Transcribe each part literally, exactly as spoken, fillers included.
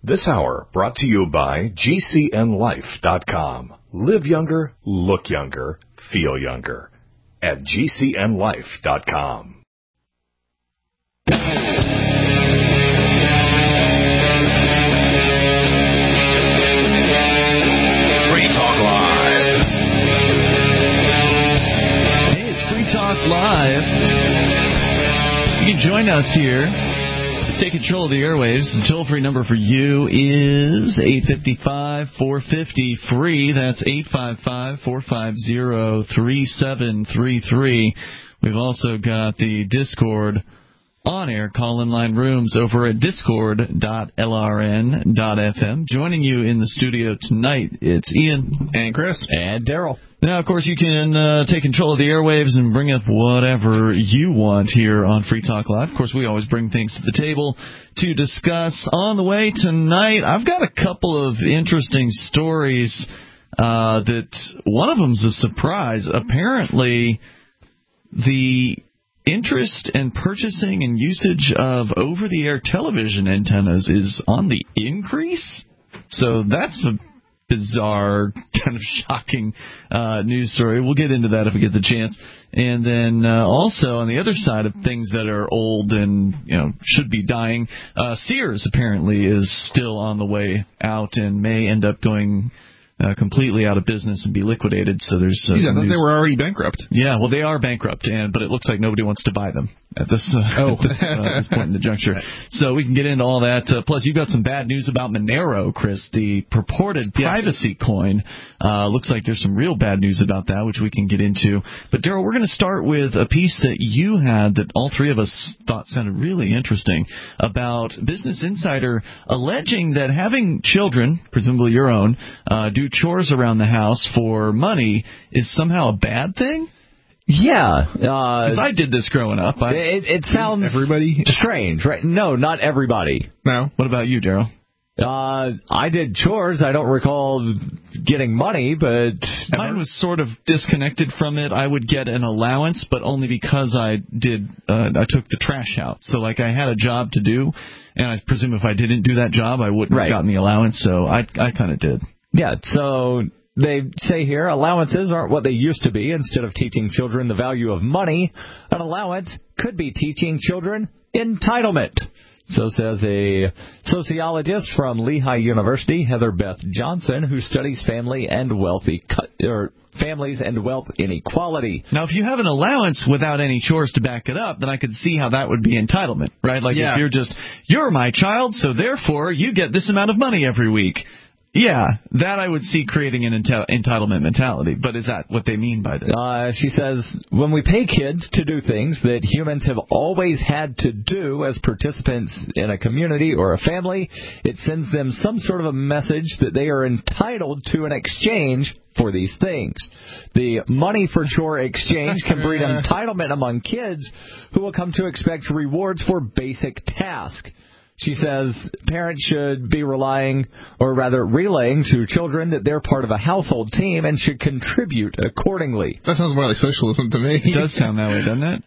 This hour brought to you by G C N Life dot com. Live younger, look younger, feel younger. At G C N Life dot com. Free Talk Live. Hey, it's Free Talk Live. You can join us here. Take control of the airwaves. The toll-free number for you is eight five five, four five zero, free. That's eight five five, four five zero, three seven three three. We've also got the Discord on-air call-in line rooms over at discord dot L R N dot F M. Joining you in the studio tonight, it's Ian. And Chris. And Daryl. Now, of course, you can uh, take control of the airwaves and bring up whatever you want here on Free Talk Live. Of course, we always bring things to the table to discuss. On the way tonight, I've got a couple of interesting stories uh, that one of them's a surprise. Apparently, the interest in purchasing and usage of over-the-air television antennas is on the increase. So that's a bizarre, kind of shocking uh, news story. We'll get into that if we get the chance. And then uh, also on the other side of things that are old and you know should be dying, uh, Sears apparently is still on the way out and may end up going Uh, completely out of business and be liquidated. So there's uh, yeah, some news. They were already bankrupt. Yeah, well, they are bankrupt, and but it looks like nobody wants to buy them at this, uh, oh. at this, uh, this point in the juncture. Right. So we can get into all that. Uh, plus, you've got some bad news about Monero, Chris, the purported yes. privacy coin. Uh, looks like there's some real bad news about that, which we can get into. But, Daryl, we're going to start with a piece that you had that all three of us thought sounded really interesting about Business Insider alleging that having children, presumably your own, uh, do chores around the house for money is somehow a bad thing? Yeah. Because uh, I did this growing up. I, it, it sounds everybody? strange, right? No, not everybody. No. What about you, Daryl? Uh, I did chores. I don't recall getting money, but mine was sort of disconnected from it. I would get an allowance, but only because I did. Uh, I took the trash out. So, like, I had a job to do, and I presume if I didn't do that job, I wouldn't right. have gotten the allowance. So I, I kind of did. Yeah. So they say here allowances aren't what they used to be. Instead of teaching children the value of money, an allowance could be teaching children entitlement. So says a sociologist from Lehigh University, Heather Beth Johnson, who studies family and wealthy or families and wealth inequality. Now, if you have an allowance without any chores to back it up, then I could see how that would be entitlement, right? Like yeah. if you're just, you're my child, so therefore you get this amount of money every week. Yeah, that I would see creating an enti- entitlement mentality. But is that what they mean by that? Uh, she says, when we pay kids to do things that humans have always had to do as participants in a community or a family, it sends them some sort of a message that they are entitled to an exchange for these things. The money for chore exchange can breed entitlement among kids who will come to expect rewards for basic tasks. She says parents should be relying, or rather relaying to children that they're part of a household team and should contribute accordingly. That sounds more like socialism to me. It does sound that way, doesn't it?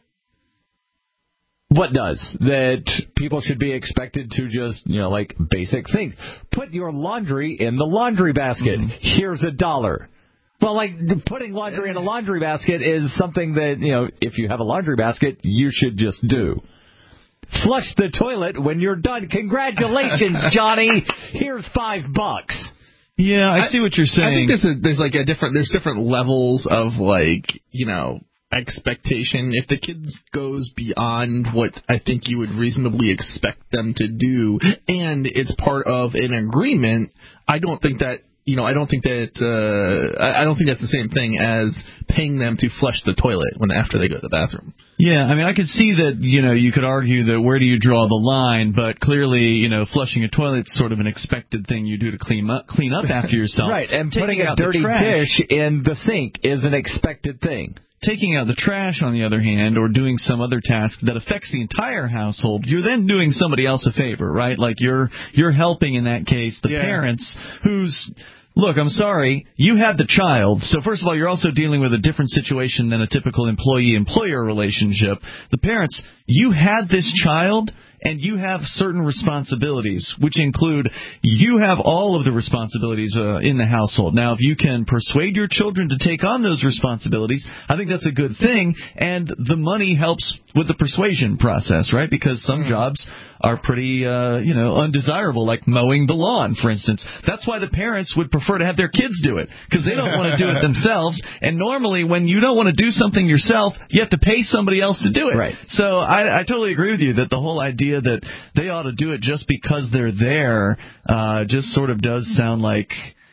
What does? That people should be expected to just, you know, like basic things. Put your laundry in the laundry basket. Mm-hmm. Here's a dollar. Well, like putting laundry in a laundry basket is something that, you know, if you have a laundry basket, you should just do. Flush the toilet when you're done. Congratulations, Johnny. Here's five bucks. Yeah, I, I see what you're saying. I think there's a, there's like a different there's different levels of like you know expectation. If the kid goes beyond what I think you would reasonably expect them to do, and it's part of an agreement, I don't think that. You know, I don't think that uh, I don't think that's the same thing as paying them to flush the toilet when after they go to the bathroom. Yeah, I mean, I could see that. You know, you could argue that where do you draw the line? But clearly, you know, flushing a toilet's sort of an expected thing you do to clean up clean up after yourself. Right, and Taking putting a out dirty trash, dish in the sink is an expected thing. Taking out the trash, on the other hand, or doing some other task that affects the entire household, you're then doing somebody else a favor, right? Like you're you're helping in that case the yeah. parents who's. Look, I'm sorry, you had the child. So first of all, you're also dealing with a different situation than a typical employee-employer relationship. The parents, you had this child, and you have certain responsibilities, which include you have all of the responsibilities uh, in the household. Now, if you can persuade your children to take on those responsibilities, I think that's a good thing, and the money helps with the persuasion process, right? Because some jobs are pretty, uh, you know, undesirable, like mowing the lawn, for instance. That's why the parents would prefer to have their kids do it, because they don't want to do it themselves. And normally, when you don't want to do something yourself, you have to pay somebody else to do it. Right. So I, I totally agree with you that the whole idea that they ought to do it just because they're there uh, just sort of does sound like...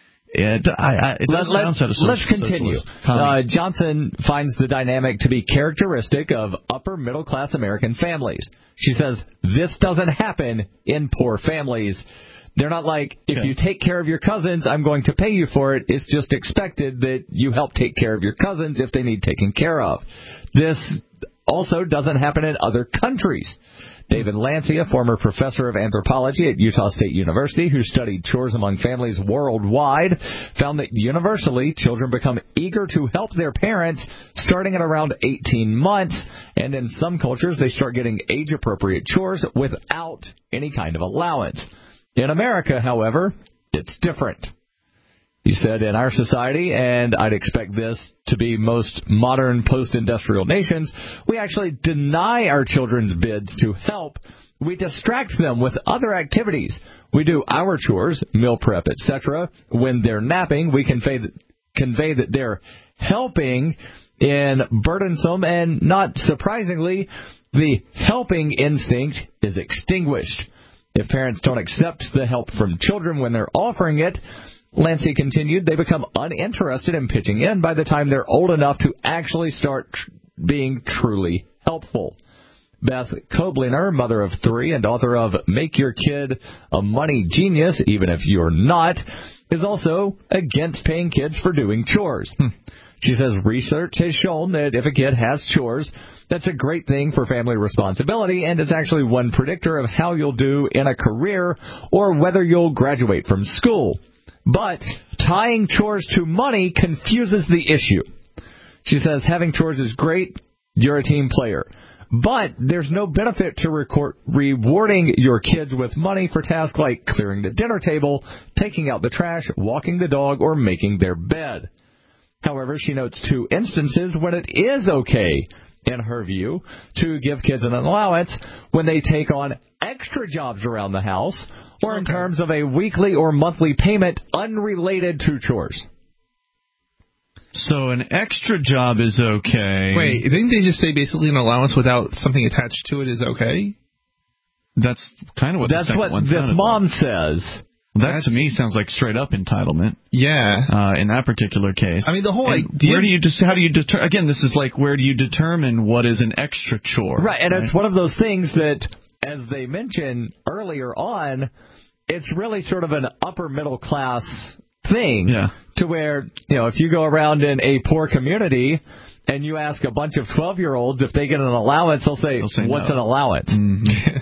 It, I, I, it does Let, sound sort of let's continue. Uh, Uh, Johnson finds the dynamic to be characteristic of upper middle class American families. She says this doesn't happen in poor families. They're not like, if okay. you take care of your cousins, I'm going to pay you for it. It's just expected that you help take care of your cousins if they need taken care of. This also doesn't happen in other countries. David Lancey, a former professor of anthropology at Utah State University who studied chores among families worldwide, found that universally children become eager to help their parents starting at around eighteen months, and in some cultures they start getting age-appropriate chores without any kind of allowance. In America, however, it's different. He said, in our society, and I'd expect this to be most modern post-industrial nations, we actually deny our children's bids to help. We distract them with other activities. We do our chores, meal prep, et cetera. When they're napping, we convey, convey that they're helping in burdensome, and not surprisingly, the helping instinct is extinguished. If parents don't accept the help from children when they're offering it, Lancey continued, they become uninterested in pitching in by the time they're old enough to actually start tr- being truly helpful. Beth Kobliner, mother of three and author of Make Your Kid a Money Genius, Even If You're Not, is also against paying kids for doing chores. Hmm. She says research has shown that if a kid has chores, that's a great thing for family responsibility, and it's actually one predictor of how you'll do in a career or whether you'll graduate from school. But tying chores to money confuses the issue. She says having chores is great. You're a team player. But there's no benefit to record, rewarding your kids with money for tasks like clearing the dinner table, taking out the trash, walking the dog, or making their bed. However, she notes two instances when it is okay, in her view, to give kids an allowance when they take on extra jobs around the house, or in okay. terms of a weekly or monthly payment unrelated to chores. So an extra job is okay. Wait, didn't they just say basically an allowance without something attached to it is okay? That's kind of what That's the second what one this mom like. says. That That's, to me sounds like straight up entitlement. Yeah. Uh, in that particular case. I mean, the whole and idea. Where do you just? How do you deter? Again, this is like where do you determine what is an extra chore? Right, and right? it's one of those things that, as they mentioned earlier on, it's really sort of an upper middle class thing. Yeah. To where, you know, if you go around in a poor community and you ask a bunch of twelve-year-olds if they get an allowance, they'll say, they'll say what's no. an allowance? Mm-hmm.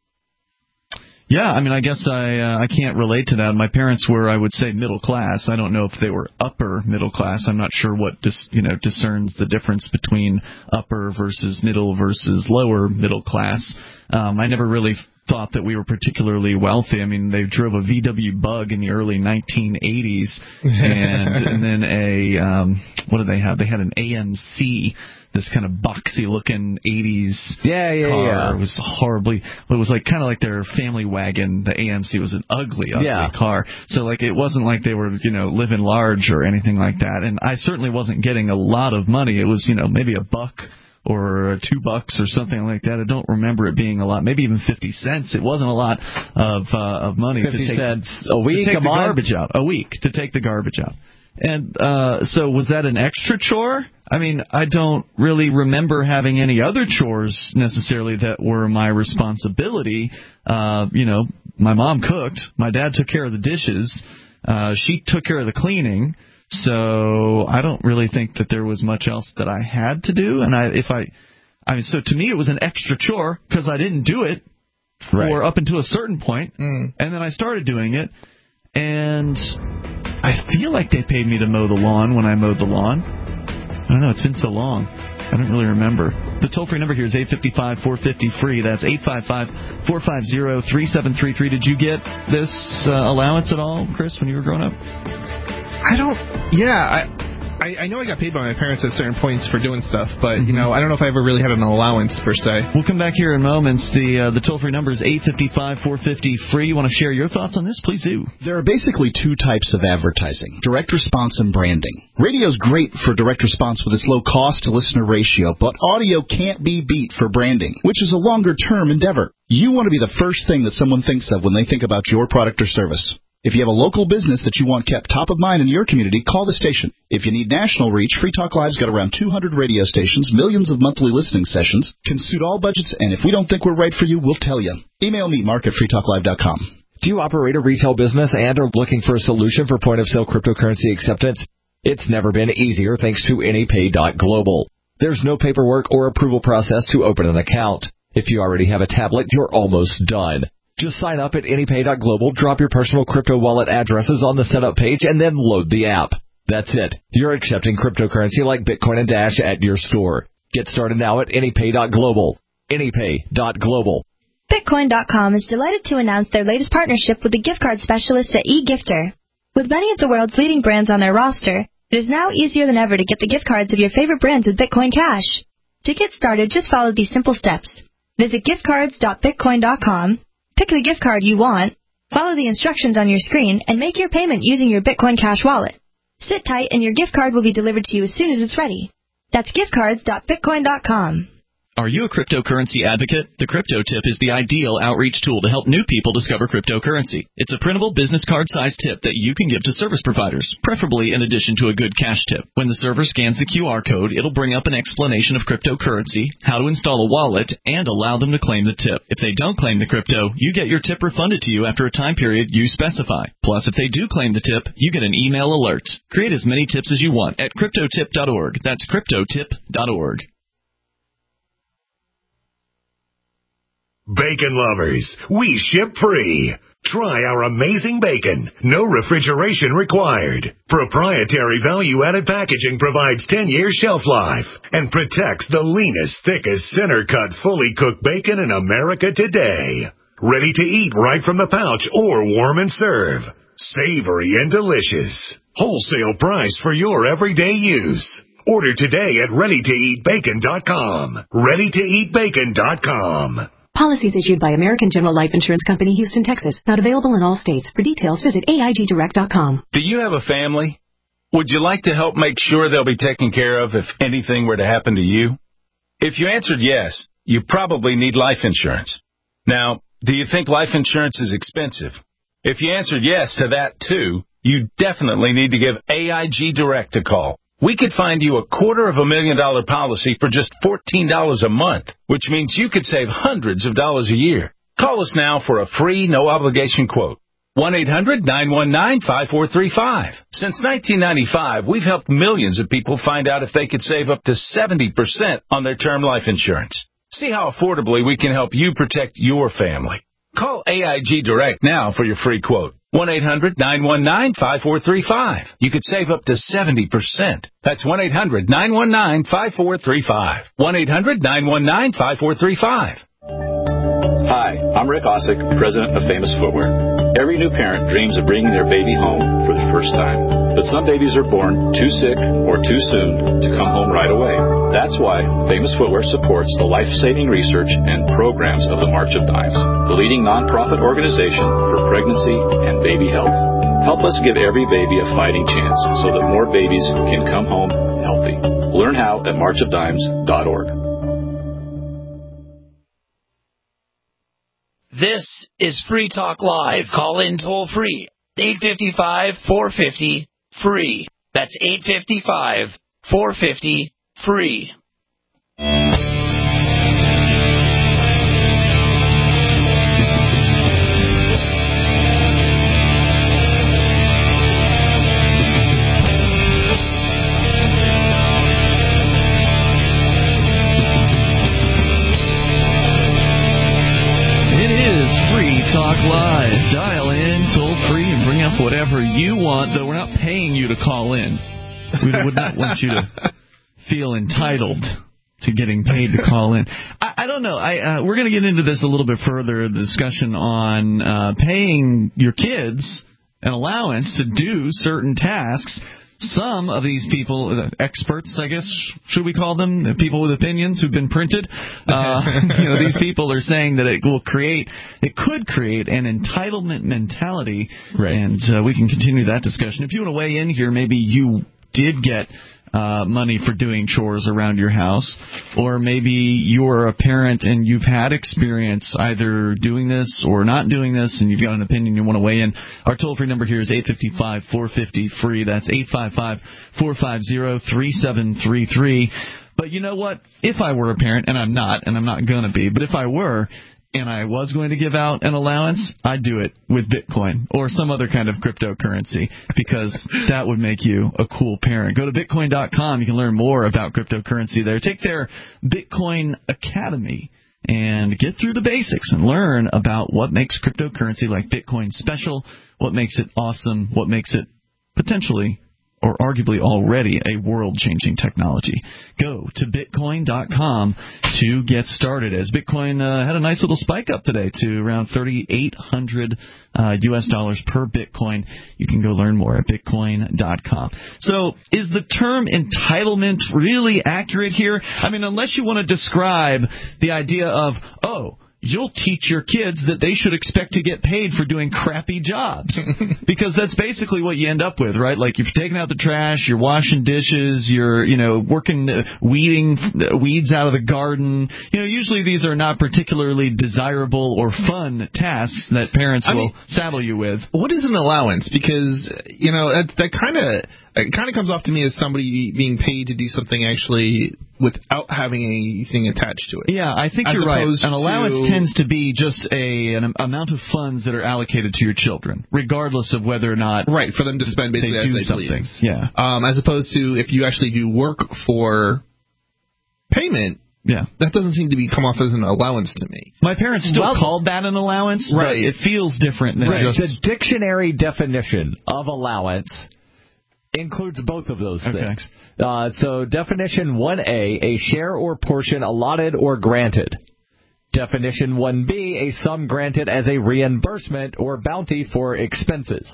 Yeah, I mean, I guess I uh, I can't relate to that. My parents were, I would say, middle class. I don't know if they were upper middle class. I'm not sure what dis, you know discerns the difference between upper versus middle versus lower middle class. Um, I never really thought that we were particularly wealthy. I mean, they drove a V W Bug in the early nineteen eighties, and and then a um, what did they have? They had an A M C. This kind of boxy-looking eighties yeah, yeah, car. Yeah. It was horribly. It was like kind of like their family wagon. The A M C was an ugly, ugly yeah. car. So like it wasn't like they were you know living large or anything like that. And I certainly wasn't getting a lot of money. It was you know maybe a buck or two bucks or something like that. I don't remember it being a lot. Maybe even fifty cents. It wasn't a lot of uh, of money. Fifty to take, cents a week. To take a the month? garbage out. A week to take the garbage out. And uh, so was that an extra chore? I mean, I don't really remember having any other chores necessarily that were my responsibility. Uh, you know, my mom cooked. My dad took care of the dishes. Uh, she took care of the cleaning. So I don't really think that there was much else that I had to do. And I, if I, I mean, so to me it was an extra chore because I didn't do it right. for up until a certain point, mm. and then I started doing it. And I feel like they paid me to mow the lawn when I mowed the lawn. I don't know. It's been so long. I don't really remember. The toll-free number here is eight five five, four five zero, free. That's eight five five, four five zero, three seven three three. Did you get this uh, allowance at all, Chris, when you were growing up? I don't... Yeah, I... I, I know I got paid by my parents at certain points for doing stuff, but, you know, I don't know if I ever really had an allowance, per se. We'll come back here in moments. The uh, the toll-free number is eight five five, four five zero, free. You want to share your thoughts on this? Please do. There are basically two types of advertising, direct response and branding. Radio's great for direct response with its low cost-to-listener ratio, but audio can't be beat for branding, which is a longer-term endeavor. You want to be the first thing that someone thinks of when they think about your product or service. If you have a local business that you want kept top of mind in your community, call the station. If you need national reach, Free Talk Live's got around two hundred radio stations, millions of monthly listening sessions, can suit all budgets, and if we don't think we're right for you, we'll tell you. Email me, mark at free talk live dot com. Do you operate a retail business and are looking for a solution for point-of-sale cryptocurrency acceptance? It's never been easier thanks to AnyPay dot global. There's no paperwork or approval process to open an account. If you already have a tablet, you're almost done. Just sign up at AnyPay dot global, drop your personal crypto wallet addresses on the setup page, and then load the app. That's it. You're accepting cryptocurrency like Bitcoin and Dash at your store. Get started now at AnyPay dot global. AnyPay dot global. Bitcoin dot com is delighted to announce their latest partnership with the gift card specialists at eGifter. With many of the world's leading brands on their roster, it is now easier than ever to get the gift cards of your favorite brands with Bitcoin Cash. To get started, just follow these simple steps. Visit gift cards dot bitcoin dot com. Pick the gift card you want, follow the instructions on your screen, and make your payment using your Bitcoin Cash wallet. Sit tight and your gift card will be delivered to you as soon as it's ready. That's gift cards dot bitcoin dot com. Are you a cryptocurrency advocate? The Crypto Tip is the ideal outreach tool to help new people discover cryptocurrency. It's a printable business card-sized tip that you can give to service providers, preferably in addition to a good cash tip. When the server scans the Q R code, it'll bring up an explanation of cryptocurrency, how to install a wallet, and allow them to claim the tip. If they don't claim the crypto, you get your tip refunded to you after a time period you specify. Plus, if they do claim the tip, you get an email alert. Create as many tips as you want at crypto tip dot org. That's crypto tip dot org. Bacon lovers, we ship free. Try our amazing bacon. No refrigeration required. Proprietary value-added packaging provides ten years shelf life and protects the leanest, thickest, center-cut, fully cooked bacon in America today. Ready to eat right from the pouch or warm and serve. Savory and delicious. Wholesale price for your everyday use. Order today at ready to eat bacon dot com. ready to eat bacon dot com. Policies issued by American General Life Insurance Company, Houston, Texas. Not available in all states. For details, visit A I G direct dot com. Do you have a family? Would you like to help make sure they'll be taken care of if anything were to happen to you? If you answered yes, you probably need life insurance. Now, do you think life insurance is expensive? If you answered yes to that too, you definitely need to give A I G Direct a call. We could find you a quarter of a million dollar policy for just fourteen dollars a month, which means you could save hundreds of dollars a year. Call us now for a free, no-obligation quote. one eight hundred nine one nine five four three five. Since nineteen ninety-five, we've helped millions of people find out if they could save up to seventy percent on their term life insurance. See how affordably we can help you protect your family. Call A I G Direct now for your free quote. one eight hundred nine one nine five four three five. You could save up to seventy percent. That's one eight hundred nine one nine five four three five. one eight hundred nine one nine five four three five. Hi, I'm Rick Osick, president of Famous Footwear. Every new parent dreams of bringing their baby home for the first time. But some babies are born too sick or too soon to come home right away. That's why Famous Footwear supports the life-saving research and programs of the March of Dimes, the leading nonprofit organization for pregnancy and baby health. Help us give every baby a fighting chance so that more babies can come home healthy. Learn how at march of dimes dot org. This is Free Talk Live. Call in toll free. eight five five, four five zero, free. That's eight five five, four five zero, free. Talk Live. Dial in, toll free, and bring up whatever you want, though we're not paying you to call in. We would not want you to feel entitled to getting paid to call in. I, I don't know. I uh, we're going to get into this a little bit further, the discussion on uh, paying your kids an allowance to do certain tasks. Some of these people, uh, experts, I guess, should we call them, the people with opinions who've been printed, uh, you know, these people are saying that it will create, it could create an entitlement mentality, right. and uh, we can continue that discussion. If you want to weigh in here, maybe you did get Uh, money for doing chores around your house, or maybe you're a parent and you've had experience either doing this or not doing this, and you've got an opinion you want to weigh in. Our toll-free number here is eight five five, four five zero, free. That's eight five five, four five zero, three seven three three. But you know what? If I were a parent, and I'm not, and I'm not going to be, but if I were, and I was going to give out an allowance, I'd do it with Bitcoin or some other kind of cryptocurrency, because that would make you a cool parent. Go to Bitcoin dot com. You can learn more about cryptocurrency there. Take their Bitcoin Academy and get through the basics and learn about what makes cryptocurrency like Bitcoin special, what makes it awesome, what makes it potentially or arguably already a world-changing technology. Go to Bitcoin dot com to get started, as Bitcoin uh, had a nice little spike up today to around thirty-eight hundred uh, U S dollars per Bitcoin. You can go learn more at Bitcoin dot com. So is the term entitlement really accurate here? I mean, unless you want to describe the idea of, oh, you'll teach your kids that they should expect to get paid for doing crappy jobs. Because that's basically what you end up with, right? Like, if you're taking out the trash, you're washing dishes, you're, you know, working, uh, weeding weeds out of the garden. You know, usually these are not particularly desirable or fun tasks that parents I will mean, saddle you with. What is an allowance? Because, you know, that, that kind of... It kind of comes off to me as somebody being paid to do something actually without having anything attached to it. Yeah, I think as you're right. An allowance to... tends to be just a an amount of funds that are allocated to your children, regardless of whether or not right for them to spend basically they do as they something. please. Yeah, um, as opposed to if you actually do work for payment. Yeah, that doesn't seem to be come off as an allowance to me. My parents still well, called that an allowance, right? But it feels different than right. just the dictionary definition of allowance includes both of those okay. things. Uh, so definition one A, a share or portion allotted or granted. Definition one B, a sum granted as a reimbursement or bounty for expenses.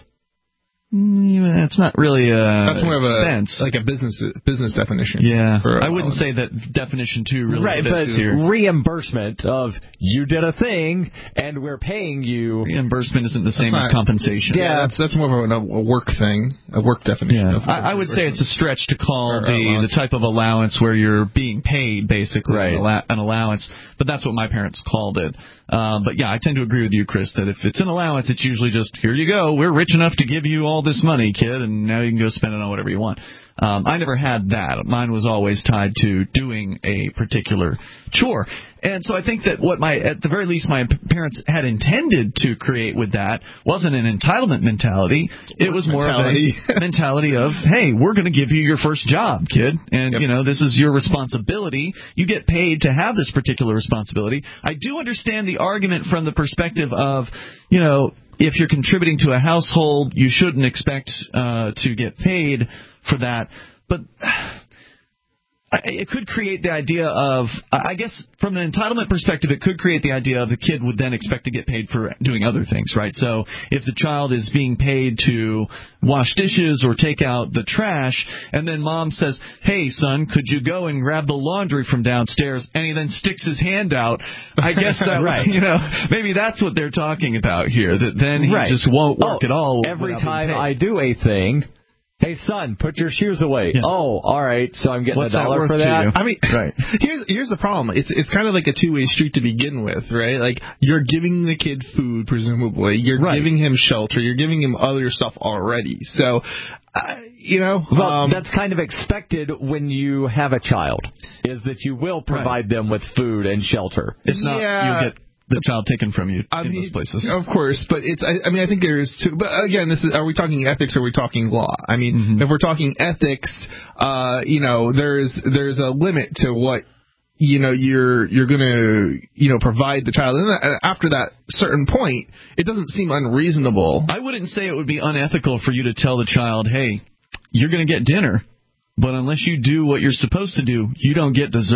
Mm, it's not really a That's more of a expense. like a business business definition. Yeah, I wouldn't say that definition two really right, fits but here. Reimbursement of you did a thing and we're paying you. Reimbursement isn't the same not, as compensation. Yeah, yeah, that's that's more of a, a work thing, a work definition. Yeah. Of I, I would say it's a stretch to call or, the uh, the type of allowance where you're being paid basically right. an, allow- an allowance, but that's what my parents called it. Uh, but yeah, I tend to agree with you, Chris, that if it's an allowance, it's usually just, here you go, we're rich enough to give you all this money, kid, and now you can go spend it on whatever you want. Um, I never had that. Mine was always tied to doing a particular chore. And so I think that what my, at the very least, my parents had intended to create with that wasn't an entitlement mentality. It was more mentality. of a mentality of, hey, we're going to give you your first job, kid. And, yep. you know, this is your responsibility. You get paid to have this particular responsibility. I do understand the argument from the perspective of, you know, if you're contributing to a household, you shouldn't expect uh, to get paid for that. But it could create the idea of, I guess from an entitlement perspective, it could create the idea of the kid would then expect to get paid for doing other things, right? So if the child is being paid to wash dishes or take out the trash, and then mom says, hey, son, could you go and grab the laundry from downstairs? And he then sticks his hand out. I guess that, right. you know, maybe that's what they're talking about here, that then he right. just won't work oh, at all. Every time I do a thing, hey, son, put your shoes away. Yeah. Oh, all right, so I'm getting What's a dollar that for that? I mean, right. here's here's the problem. It's it's kind of like a two-way street to begin with, right? Like, you're giving the kid food, presumably. You're right. giving him shelter. You're giving him other stuff already. So, uh, you know. Well, um, that's kind of expected when you have a child, is that you will provide right. them with food and shelter. If not, yeah. you'll get the child taken from you I in mean, those places. Of course, but it's. I, I mean, I think there's two. But again, this is. Are we talking ethics or are we talking law? I mean, mm-hmm. if we're talking ethics, uh, you know, there's there's a limit to what you know you're you're gonna you know provide the child. And after that certain point, it doesn't seem unreasonable. I wouldn't say it would be unethical for you to tell the child, hey, you're gonna get dinner, but unless you do what you're supposed to do, you don't get dessert.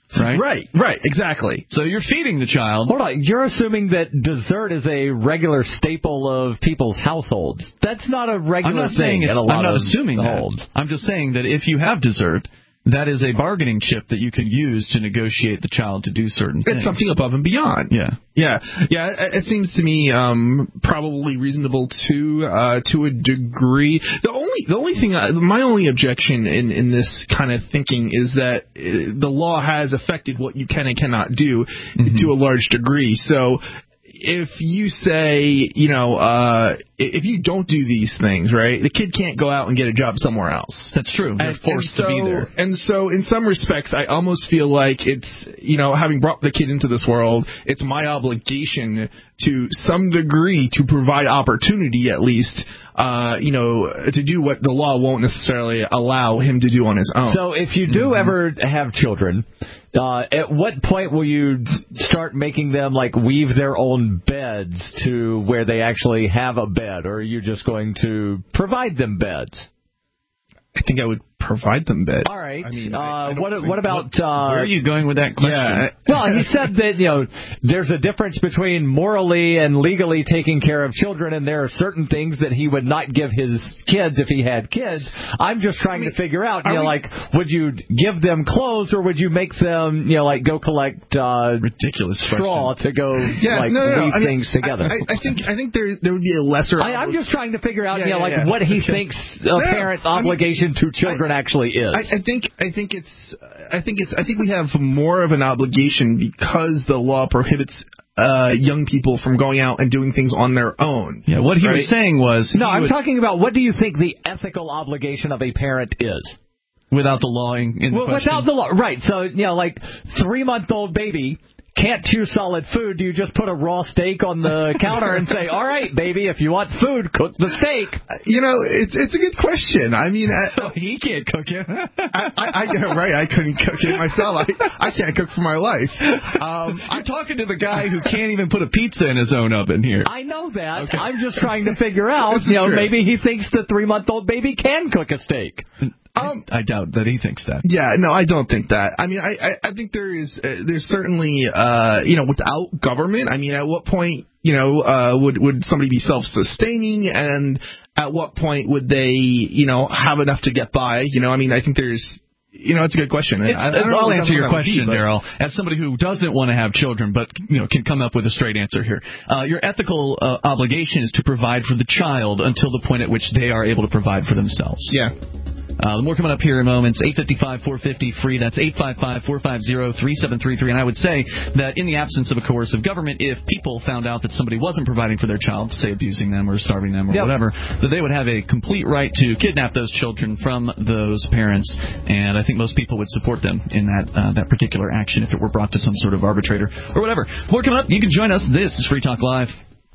Right? Right, right, exactly. So you're feeding the child. Hold on, you're assuming that dessert is a regular staple of people's households. That's not a regular I'm not thing saying it's, in a lot I'm not of assuming homes. that. I'm just saying that if you have dessert, that is a bargaining chip that you can use to negotiate the child to do certain things. It's something above and beyond. Yeah. Yeah, yeah. It, it seems to me um, probably reasonable to uh, to a degree. The only the only thing, I, my only objection in, in this kind of thinking is that uh, the law has affected what you can and cannot do mm-hmm. to a large degree. So if you say, you know, uh, if you don't do these things, right, the kid can't go out and get a job somewhere else. That's true. They're and, forced and so, to be there. And so in some respects, I almost feel like it's, you know, having brought the kid into this world, it's my obligation to some degree to provide opportunity at least, uh, you know, to do what the law won't necessarily allow him to do on his own. So if you do mm-hmm. ever have children, Uh, at what point will you start making them, like, weave their own beds to where they actually have a bed, or are you just going to provide them beds? I think I would provide them beds. All right. I mean, uh, I, I what what about... What, uh, where are you going with that question? Yeah. Well, he said that, you know, there's a difference between morally and legally taking care of children, and there are certain things that he would not give his kids if he had kids. I'm just trying I mean, to figure out, you know, we, like, would you give them clothes, or would you make them, you know, like, go collect uh, ridiculous straw question. to go, yeah, like, no, no, no. weave I mean, things together? I, I think I think there there would be a lesser... I, I'm just trying to figure out, yeah, you know, yeah, like, yeah. what he okay. thinks a no, parent's I mean, obligation to children I, actually is. I, I think I think it's I think it's I think we have more of an obligation because the law prohibits uh, young people from going out and doing things on their own. Yeah, what he right? was saying was no. I'm would, talking about what do you think the ethical obligation of a parent is? Without the law in, in well, question. Without the law, right? So you know, like three month old baby can't chew solid food. Do you just put a raw steak on the counter and say, all right, baby, if you want food, cook the steak? You know, it's it's a good question. I mean, I, oh, he can't cook it. I, I, I, right, I couldn't cook it myself. I, I can't cook for my life. Um, I'm talking to the guy who can't even put a pizza in his own oven here. I know that. Okay. I'm just trying to figure out, you know, true. maybe he thinks the three-month-old baby can cook a steak. Um, I, I doubt that he thinks that. Yeah, no, I don't think that. I mean, I, I, I think there is, uh, there's certainly, uh, you know, without government, I mean, at what point, you know, uh, would, would somebody be self-sustaining, and at what point would they, you know, have enough to get by? You know, I mean, I think there's, you know, it's a good question. It's, I, I don't I'll know answer your question, be, Daryl, as somebody who doesn't want to have children but, you know, can come up with a straight answer here. Uh, your ethical uh, obligation is to provide for the child until the point at which they are able to provide for themselves. Yeah. Uh, more coming up here in moments. eight five five, four five zero, free. That's eight five five, four five zero, three seven three three. And I would say that in the absence of a coercive government, if people found out that somebody wasn't providing for their child, say abusing them or starving them or yep. whatever, that they would have a complete right to kidnap those children from those parents. And I think most people would support them in that uh, that particular action if it were brought to some sort of arbitrator or whatever. More coming up. You can join us. This is Free Talk Live.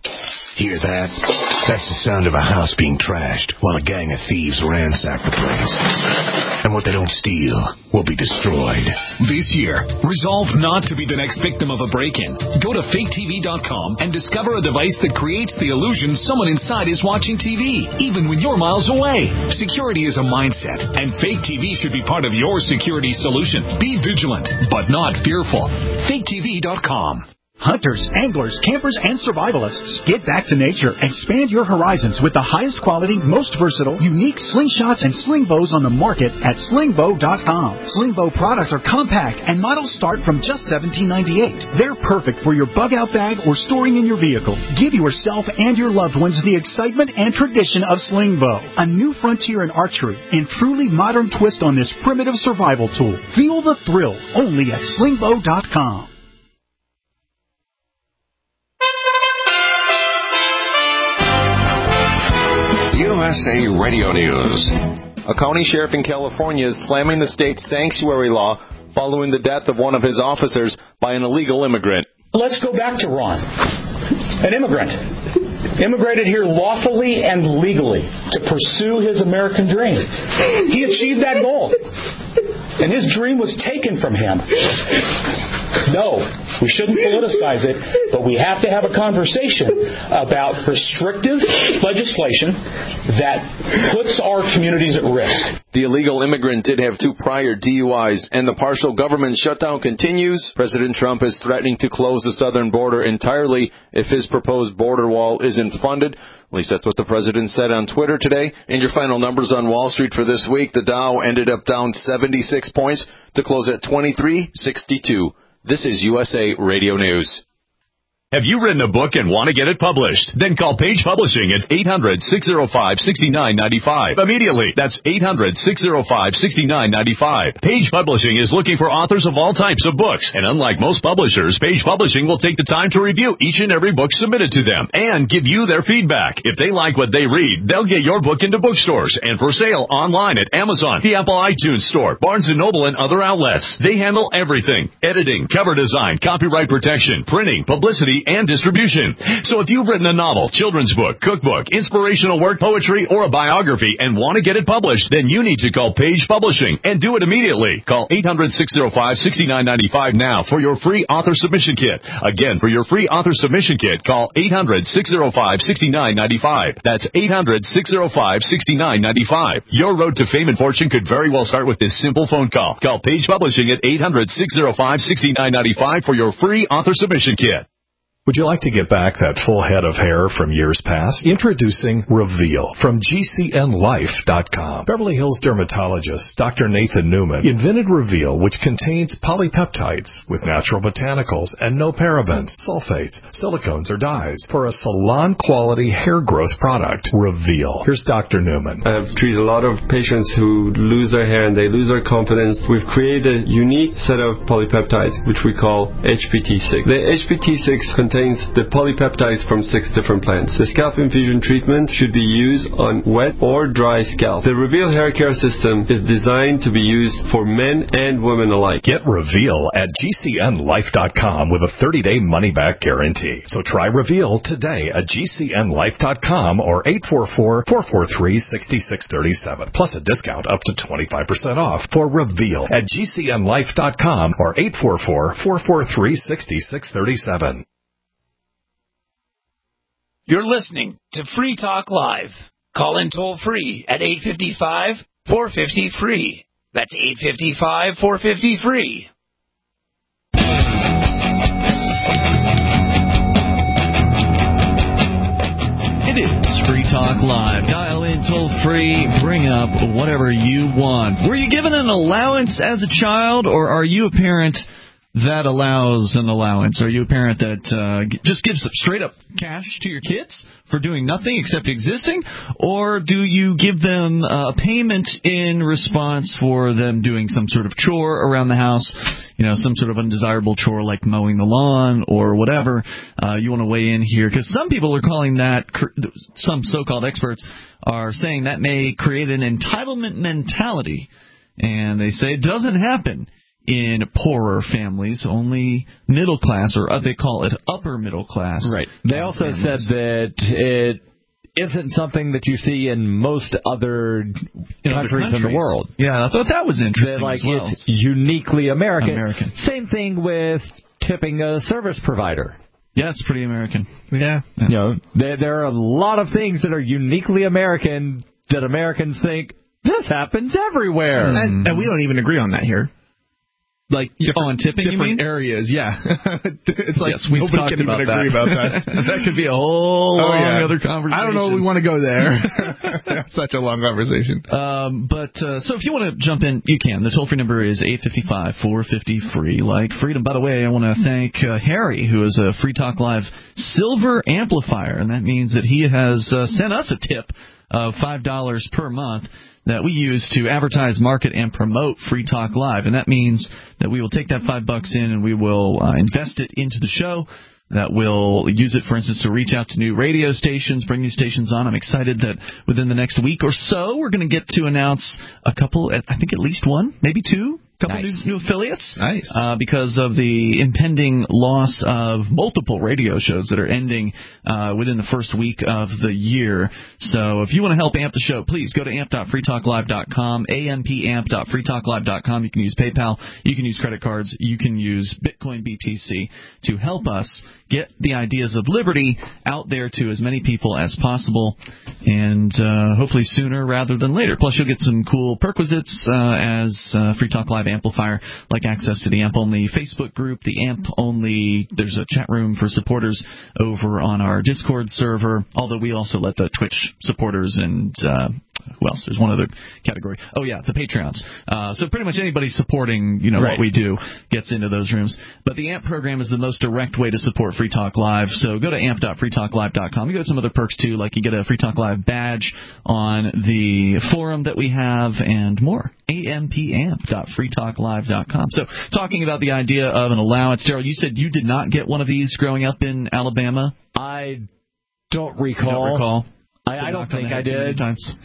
Hear that? That's the sound of a house being trashed while a gang of thieves ransack the place. And what they don't steal will be destroyed. This year, resolve not to be the next victim of a break-in. Go to fake T V dot com and discover a device that creates the illusion someone inside is watching T V, even when you're miles away. Security is a mindset, and fake T V should be part of your security solution. Be vigilant, but not fearful. fake T V dot com. Hunters, anglers, campers, and survivalists, get back to nature. Expand your horizons with the highest quality, most versatile, unique slingshots and sling bows on the market at sling bow dot com. Sling bow products are compact and models start from just seventeen ninety-eight. They're perfect for your bug-out bag or storing in your vehicle. Give yourself and your loved ones the excitement and tradition of sling bow, a new frontier in archery and truly modern twist on this primitive survival tool. Feel the thrill only at sling bow dot com. U S A Radio News. A county sheriff in California is slamming the state's sanctuary law following the death of one of his officers by an illegal immigrant. Let's go back to Ron, an immigrant. Immigrated here lawfully and legally to pursue his American dream. He achieved that goal. and his dream was taken from him. No, we shouldn't politicize it, but we have to have a conversation about restrictive legislation that puts our communities at risk. The illegal immigrant did have two prior D U Is, and the partial government shutdown continues. President Trump is threatening to close the southern border entirely if his proposed border wall isn't funded. At least that's what the president said on Twitter today. And your final numbers on Wall Street for this week. The Dow ended up down seventy-six points to close at twenty-three sixty-two. This is U S A Radio News. Have you written a book and want to get it published? Then call Page Publishing at eight hundred, six oh five, six nine nine five. Immediately. That's eight hundred, six oh five, six nine nine five. Page Publishing is looking for authors of all types of books. And unlike most publishers, Page Publishing will take the time to review each and every book submitted to them and give you their feedback. If they like what they read, they'll get your book into bookstores and for sale online at Amazon, the Apple iTunes Store, Barnes and Noble, and other outlets. They handle everything: editing, cover design, copyright protection, printing, publicity, and distribution. So if you've written a novel, children's book, cookbook, inspirational work, poetry, or a biography and want to get it published, then you need to call Page Publishing and do it immediately. Call eight hundred, six oh five, six nine nine five now for your free author submission kit. Again, for your free author submission kit, call eight hundred, six oh five, six nine nine five. That's eight hundred, six oh five, six nine nine five. Your road to fame and fortune could very well start with this simple phone call. Call Page Publishing at eight hundred, six oh five, six nine nine five for your free author submission kit. Would you like to get back that full head of hair from years past? Introducing Reveal from G C N life dot com. Beverly Hills dermatologist Doctor Nathan Newman invented Reveal, which contains polypeptides with natural botanicals and no parabens, sulfates, silicones, or dyes for a salon-quality hair growth product. Reveal. Here's Doctor Newman. I've treated a lot of patients who lose their hair and they lose their confidence. We've created a unique set of polypeptides, which we call H P T six. The H P T six contains contains the polypeptides from six different plants. The scalp infusion treatment should be used on wet or dry scalp. The Reveal hair care system is designed to be used for men and women alike. Get Reveal at G C N life dot com with a thirty-day money-back guarantee. So try Reveal today at G C N life dot com or eight four four, four four three, six six three seven. Plus a discount up to twenty-five percent off for Reveal at G C N life dot com or eight four four, four four three, six six three seven. You're listening to Free Talk Live. Call in toll free at eight five five, four five zero, free. That's eight five five, four five zero, free. It is Free Talk Live. Dial in toll free. Bring up whatever you want. Were you given an allowance as a child, or are you a parent that allows an allowance? Are you a parent that uh, just gives straight up cash to your kids for doing nothing except existing? Or do you give them a payment in response for them doing some sort of chore around the house, you know, some sort of undesirable chore like mowing the lawn or whatever? Uh, you want to weigh in here? Because some people are calling that, some so-called experts are saying that may create an entitlement mentality. And they say it doesn't happen in poorer families, only middle class, or uh, they call it upper middle class. Right. They also families. said that it isn't something that you see in most other in countries, other countries in the world. Yeah, I thought that was interesting. That, like, as well. It's uniquely American. American. Same thing with tipping a service provider. Yeah, it's pretty American. Yeah. yeah. You know, there, there are a lot of things that are uniquely American that Americans think, this happens everywhere. Mm. And, and we don't even agree on that here. Like oh, on tipping, different you mean? areas, yeah. It's like yes, we've nobody talked can about even that. agree about that. That could be a whole oh, long yeah. other conversation. I don't know if we want to go there. Such a long conversation. Um, but uh, so if you want to jump in, you can. The toll-free number is eight five five, four five zero, free, like freedom. By the way, I want to thank uh, Harry, who is a Free Talk Live Silver Amplifier, and that means that he has uh, sent us a tip of five dollars per month that we use to advertise, market, and promote Free Talk Live. And that means that we will take that five bucks in and we will uh, invest it into the show. That will use it, for instance, to reach out to new radio stations, bring new stations on. I'm excited that within the next week or so, we're going to get to announce a couple, I think at least one, maybe two couple Nice. new, new affiliates. Nice. Uh, because of the impending loss of multiple radio shows that are ending uh, within the first week of the year. So if you want to help amp the show, please go to amp dot free talk live dot com, ampamp dot free talk live dot com. You can use PayPal, you can use credit cards, you can use Bitcoin B T C to help us get the ideas of liberty out there to as many people as possible, and uh, hopefully sooner rather than later. Plus, you'll get some cool perquisites uh, as uh, Free Talk Live amplifier, like access to the AMP-only Facebook group, the AMP-only, there's a chat room for supporters over on our Discord server, although we also let the Twitch supporters and uh, who else? There's one other category. Oh, yeah, the Patreons. Uh, so pretty much anybody supporting, you know, right. what we do gets into those rooms. But the AMP program is the most direct way to support Free Talk Live. So go to amp dot free talk live dot com. You get some other perks, too, like you get a Free Talk Live badge on the forum that we have and more. ampamp dot free talk live dot com. So talking about the idea of an allowance, Daryl, you said you did not get one of these growing up in Alabama? I don't recall. You don't recall? I, I don't think I did. Times.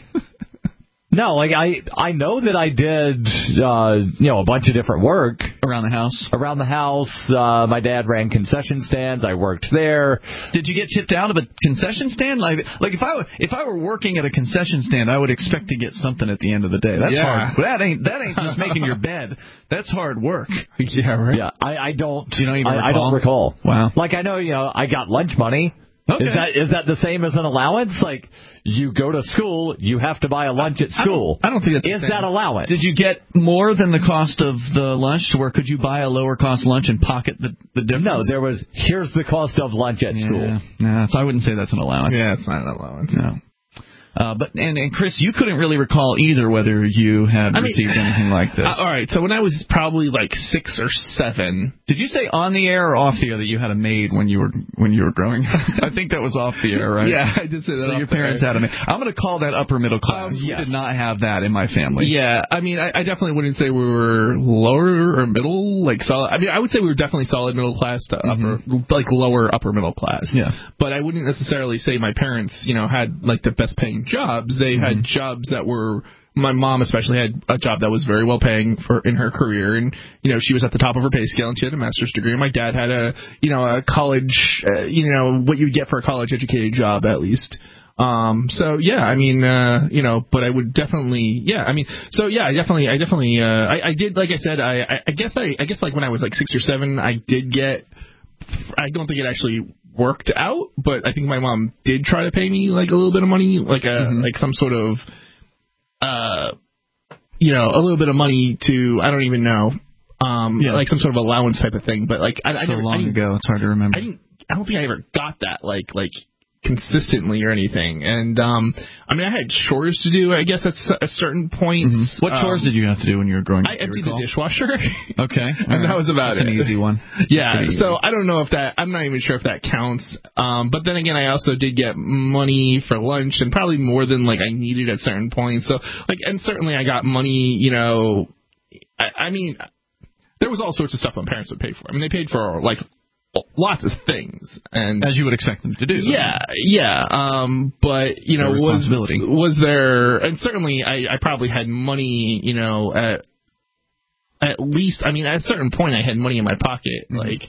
No, like I, I know that I did, uh, you know, a bunch of different work around the house. Around the house, uh, my dad ran concession stands. I worked there. Did you get tipped out of a concession stand? Like, like if I were, if I were working at a concession stand, I would expect to get something at the end of the day. That's yeah. hard. That ain't that ain't just making your bed. That's hard work. Yeah, right. Yeah, I, I don't. You don't even I, recall? I don't recall. Wow. Like I know, you know, I got lunch money. Okay. Is that is that the same as an allowance? Like, you go to school, you have to buy a lunch at school. I don't, I don't think that's Is the same. that allowance? Did you get more than the cost of the lunch, to where could you buy a lower cost lunch and pocket the, the difference? No, there was, here's the cost of lunch at yeah, school. Yeah, so I wouldn't say that's an allowance. Yeah, it's not an allowance. No. Uh, but and, and Chris, you couldn't really recall either whether you had I mean, received anything like this. Uh, all right, so when I was probably like six or seven. Did you say on the air or off the air that you had a maid when you were when you were growing up? I think that was off the air, right? Yeah, I did say that. So off your the parents air. had a maid. I'm going to call that upper middle class. Um, We yes. did not have that in my family. Yeah, I mean, I, I definitely wouldn't say we were lower or middle, like solid. I mean, I would say we were definitely solid middle class to upper, mm-hmm. like lower upper middle class. Yeah. But I wouldn't necessarily say my parents, you know, had like the best paying jobs. They mm-hmm. had jobs that were. My mom especially had a job that was very well paying for in her career, and you know she was at the top of her pay scale, and she had a master's degree. And my dad had a you know a college, uh, you know what you would get for a college educated job at least. Um, so yeah, I mean, uh, you know, but I would definitely, yeah, I mean, so yeah, I definitely, I definitely, uh, I, I did, like I said, I, I, I guess I, I guess like when I was like six or seven, I did get. I don't think it actually worked out, but I think my mom did try to pay me like a little bit of money, like a mm-hmm. like some sort of. Uh, you know, a little bit of money to, I don't even know, um, yeah. like some sort of allowance type of thing. But like, I, so I never, long I ago, it's hard to remember. I didn't, I don't think I ever got that, like, like consistently or anything. And um, I mean, I had chores to do, I guess, at a certain point. Mm-hmm. What chores um, did you have to do when you were growing up? I emptied the dishwasher. Okay, and right. that was about That's it. An easy one. Yeah, so I don't know if that. I'm not even sure if that counts. Um, but then again, I also did get money for lunch, and probably more than like I needed at certain points. So like, and certainly I got money. You know, I, I mean, there was all sorts of stuff my parents would pay for. I mean, they paid for like. Lots of things, and as you would expect them to do. Yeah, yeah. Um, but you know, was was there? And certainly, I, I probably had money. You know, at at least. I mean, at a certain point, I had money in my pocket. Mm-hmm. Like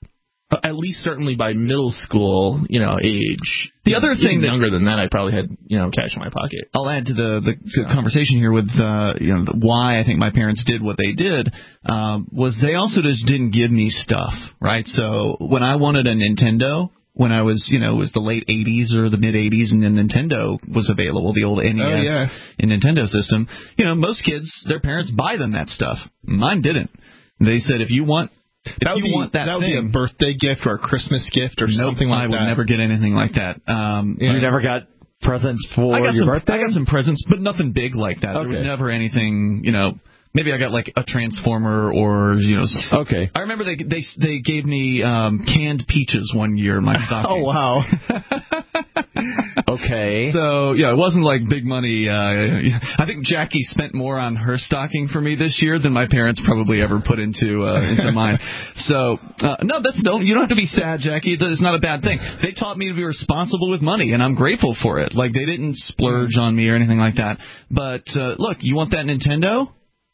at least, certainly by middle school, you know, age. The other thing that younger than that, I probably had you know cash in my pocket. I'll add to the the, the conversation here with uh, you know why I think my parents did what they did um, was they also just didn't give me stuff, right? So when I wanted a Nintendo, when I was you know it was the late eighties or the mid eighties, and then Nintendo was available, the old N E S oh, yeah. and Nintendo system. You know, most kids, their parents buy them that stuff. Mine didn't. They said if you want. If that would you be, want that, that would thing, be a birthday gift or a Christmas gift or nope, something like I would that. never get anything like that. Um, yeah. You never got presents for I got your some, birthday? I got some presents, but nothing big like that. Okay. There was never anything, you know. Maybe I got like a transformer or you know. Okay. I remember they they they gave me um, canned peaches one year in my stocking. Oh wow. Okay. So yeah, it wasn't like big money. Uh, I think Jackie spent more on her stocking for me this year than my parents probably ever put into uh, into mine. So uh, no, that's don't you don't have to be sad, Jackie. It's not a bad thing. They taught me to be responsible with money, and I'm grateful for it. Like they didn't splurge on me or anything like that. But uh, look, you want that Nintendo?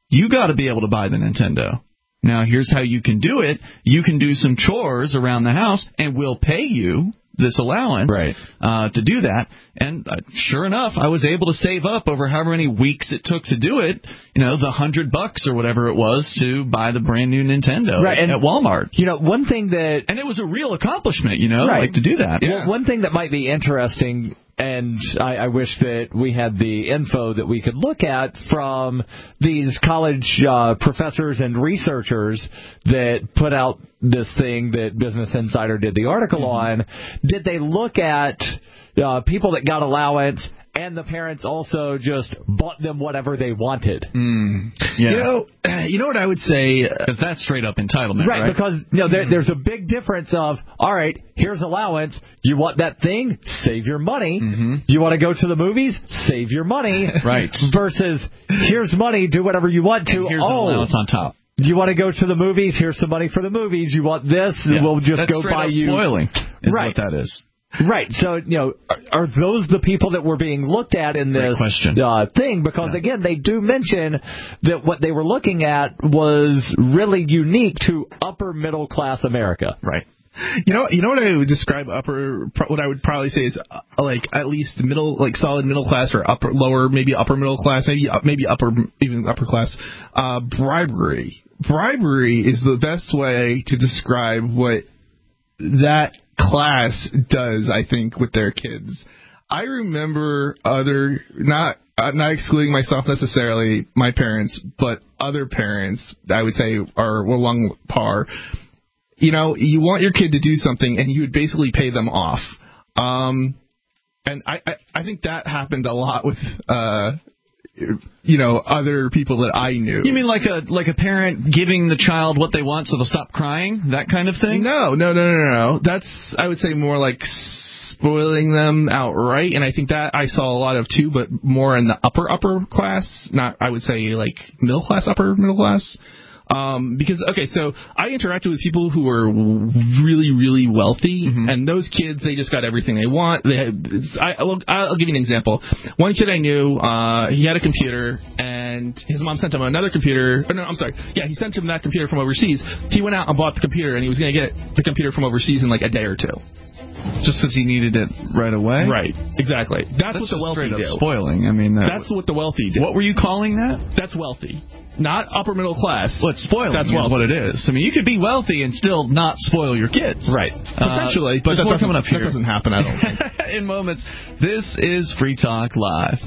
you got to be able to buy the Nintendo. Now, here's how you can do it. You can do some chores around the house, and we'll pay you this allowance right. uh, to do that. And uh, sure enough, I was able to save up over however many weeks it took to do it, you know, the hundred bucks or whatever it was to buy the brand new Nintendo right. at, at Walmart. You know, one thing that... And it was a real accomplishment, you know, right. like to do that. Yeah. Well, one thing that might be interesting... And I, I wish that we had the info that we could look at from these college uh, professors and researchers that put out this thing that Business Insider did the article mm-hmm. on. Did they look at uh, people that got allowance and the parents also just bought them whatever they wanted? Mm. Yeah. You know, you know what I would say? Because that's straight up entitlement, right? Right, because you know, there, there's a big difference of, all right, here's allowance. You want that thing? Save your money. Mm-hmm. You want to go to the movies? Save your money. Right. Versus, here's money, do whatever you want to. And here's oh, an allowance on top. You want to go to the movies? Here's some money for the movies. You want this? Yeah. We'll just that's go buy up you. Spoiling is right. what that is. Right. So, you know, are, are those the people that were being looked at in this uh, thing? Because, yeah. again, they do mention that what they were looking at was really unique to upper middle class America. Right. You know, you know what I would describe upper, what I would probably say is uh, like at least middle, like solid middle class or upper, lower, maybe upper middle class, maybe maybe upper, even upper class. Uh, bribery. Bribery is the best way to describe what that class does, I think, with their kids. I remember other, not uh, not excluding myself necessarily, my parents, but other parents, I would say, are along par. You know, you want your kid to do something, and you would basically pay them off. Um, and I, I, I think that happened a lot with, uh, you know, other people that I knew. You mean like a like a parent giving the child what they want so they'll stop crying? That kind of thing? No, no, no, no, no. That's, I would say, more like spoiling them outright, and I think that I saw a lot of too, but more in the upper, upper class. Not, I would say, like middle class, upper middle class. Um, because, okay, so I interacted with people who were really, really wealthy, mm-hmm. and those kids, they just got everything they want. They had, I, I'll, I'll give you an example. One kid I knew, uh, he had a computer, and his mom sent him another computer. Oh, no, I'm sorry. Yeah, he sent him that computer from overseas. He went out and bought the computer, and he was going to get the computer from overseas in like a day or two. Just because he needed it right away? Right, exactly. That's, That's what the wealthy do. Spoiling. I mean, that that's what the wealthy do. What were you calling that? That's wealthy. Not upper middle class. Well, it's spoiling. That's is what it is. I mean, you could be wealthy and still not spoil your kids. Right. Potentially, uh, but that doesn't, coming up here. That doesn't happen, I don't think. In moments, this is Free Talk Live.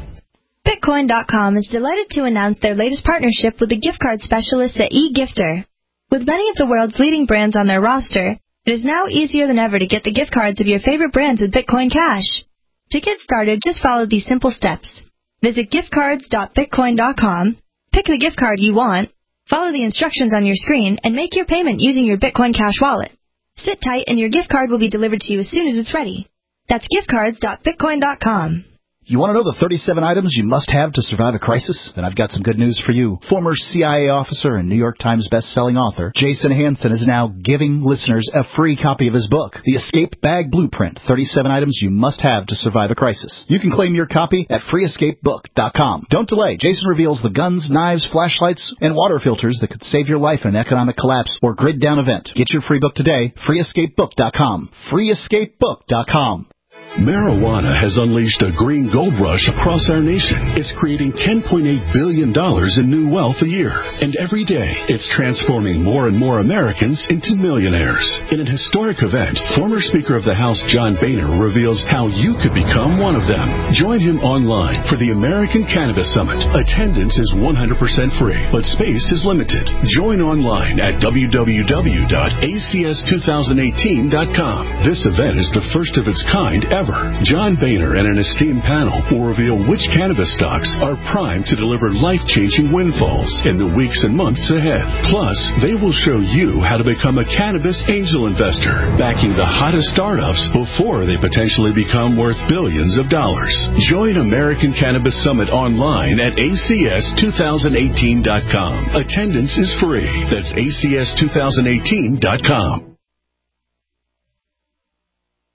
Bitcoin dot com is delighted to announce their latest partnership with the gift card specialists at eGifter. With many of the world's leading brands on their roster, it is now easier than ever to get the gift cards of your favorite brands with Bitcoin Cash. To get started, just follow these simple steps. Visit gift cards dot bitcoin dot com, pick the gift card you want, follow the instructions on your screen, and make your payment using your Bitcoin Cash wallet. Sit tight and your gift card will be delivered to you as soon as it's ready. That's gift cards dot bitcoin dot com. You want to know the thirty-seven items you must have to survive a crisis? Then I've got some good news for you. Former C I A officer and New York Times best-selling author Jason Hansen is now giving listeners a free copy of his book, The Escape Bag Blueprint, thirty-seven items you must have to survive a crisis. You can claim your copy at free escape book dot com. Don't delay. Jason reveals the guns, knives, flashlights, and water filters that could save your life in an economic collapse or grid-down event. Get your free book today, free escape book dot com. free escape book dot com. Marijuana has unleashed a green gold rush across our nation. It's creating ten point eight billion dollars in new wealth a year. And every day, it's transforming more and more Americans into millionaires. In an historic event, former Speaker of the House John Boehner reveals how you could become one of them. Join him online for the American Cannabis Summit. Attendance is one hundred percent free, but space is limited. Join online at w w w dot a c s two thousand eighteen dot com. This event is the first of its kind ever. John Boehner and an esteemed panel will reveal which cannabis stocks are primed to deliver life-changing windfalls in the weeks and months ahead. Plus, they will show you how to become a cannabis angel investor, backing the hottest startups before they potentially become worth billions of dollars. Join American Cannabis Summit online at a c s two thousand eighteen dot com. Attendance is free. That's a c s two thousand eighteen dot com.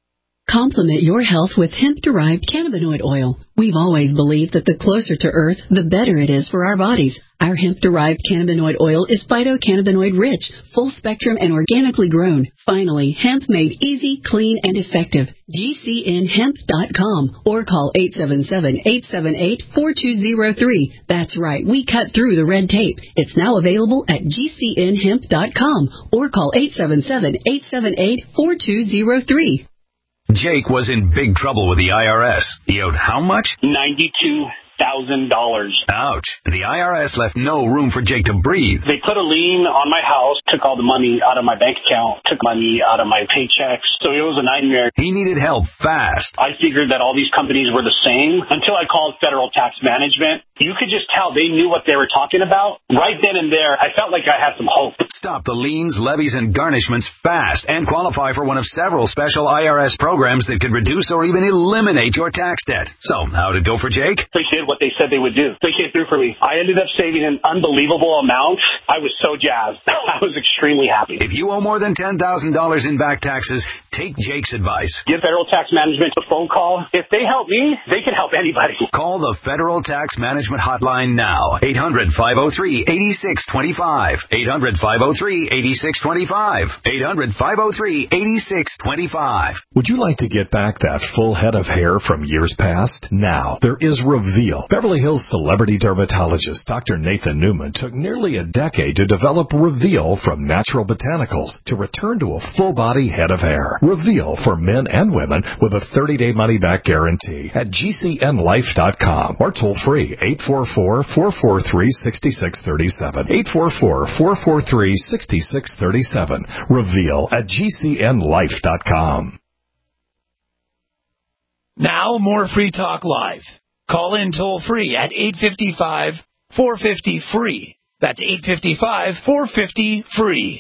Complement your health with hemp-derived cannabinoid oil. We've always believed that the closer to Earth, the better it is for our bodies. Our hemp-derived cannabinoid oil is phytocannabinoid-rich, full-spectrum, and organically grown. Finally, hemp made easy, clean, and effective. G C N hemp dot com or call eight seven seven, eight seven eight, four two zero three. That's right, we cut through the red tape. It's now available at G C N hemp dot com or call eight seven seven, eight seven eight, four two zero three. Jake was in big trouble with the I R S. He owed how much? ninety-two thousand dollars. Ouch. The I R S left no room for Jake to breathe. They put a lien on my house, took all the money out of my bank account, took money out of my paychecks. So it was a nightmare. He needed help fast. I figured that all these companies were the same until I called Federal Tax Management. You could just tell they knew what they were talking about. Right then and there, I felt like I had some hope. Stop the liens, levies, and garnishments fast and qualify for one of several special I R S programs that could reduce or even eliminate your tax debt. So, how'd it go for Jake? They did what they said they would do. They came through for me. I ended up saving an unbelievable amount. I was so jazzed. I was extremely happy. If you owe more than ten thousand dollars in back taxes, take Jake's advice. Give Federal Tax Management a phone call. If they help me, they can help anybody. Call the Federal Tax Management Hotline now. eight hundred, five oh three, eight six two five. eight hundred, five oh three, eight six two five. eight hundred, five oh three, eight six two five. Would you like to get back that full head of hair from years past? Now, there is Reveal. Beverly Hills celebrity dermatologist Doctor Nathan Newman took nearly a decade to develop Reveal from natural botanicals to return to a full-body head of hair. Reveal for men and women with a thirty-day money-back guarantee at G C N life dot com or toll free eight four four, four four three, six six three seven. eight four four, four four three, six six three seven. Reveal at G C N life dot com. Now more Free Talk Live. Call in toll free at eight five five, four five zero, free. That's eight five five, four five zero, free.